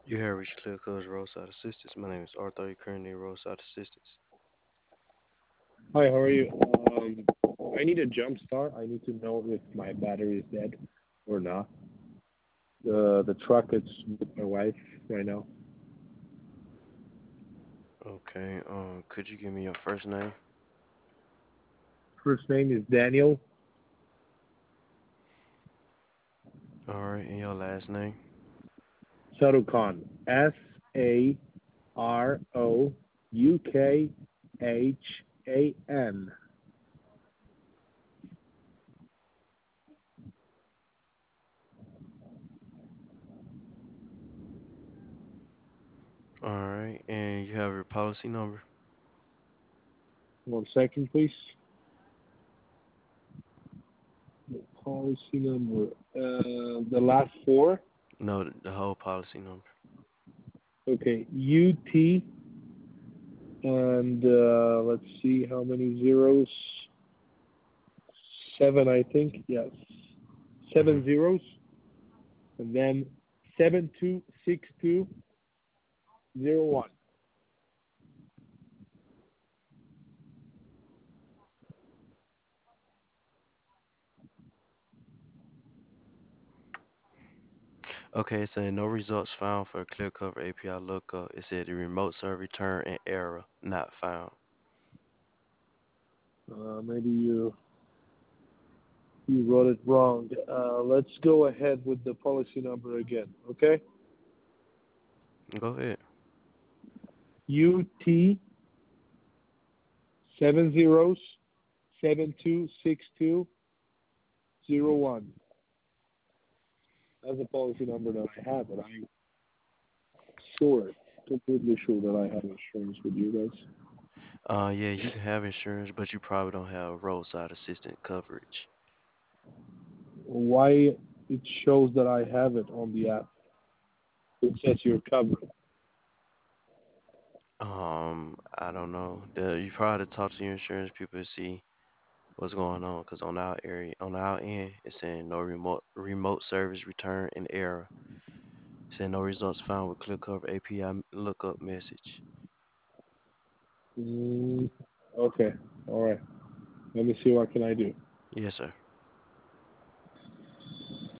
You have reached Clear Coverage Roadside Assistance. My name is Arthur. You currently in Roadside Assistance. Hi, how are you? Um, I need a jump start. I need to know if my battery is dead or not. The truck is with my wife right now. Okay. Could you give me your first name? First name is Daniel All right, and your last name. Sarukhan. Saroukhan. All right, and you have your policy number. 1 second, please. The policy number. The last four. No, the whole policy number. Okay, UT, and let's see how many zeros. Seven, I think. Yes, Mhm. 7 zeros, and then 726201. Okay, it said no results found for Clear Cover API lookup. It said the remote server return an error not found. Maybe you wrote it wrong. Let's go ahead with the policy number again. Okay. Go ahead. UT 7 zeros 726201. That's the policy number that I have, and I'm sure, completely sure that I have insurance with you guys. Yeah, you can have insurance, but you probably don't have roadside assistant coverage. Why it shows that I have it on the app? It says you're covered. I don't know. You probably talk to your insurance people to see what's going on, because on our area, on our end, it's saying no remote service return an error. It's saying no results found with ClearCover API lookup message. Mm, okay. All right. Let me see what can I do. Yes, sir.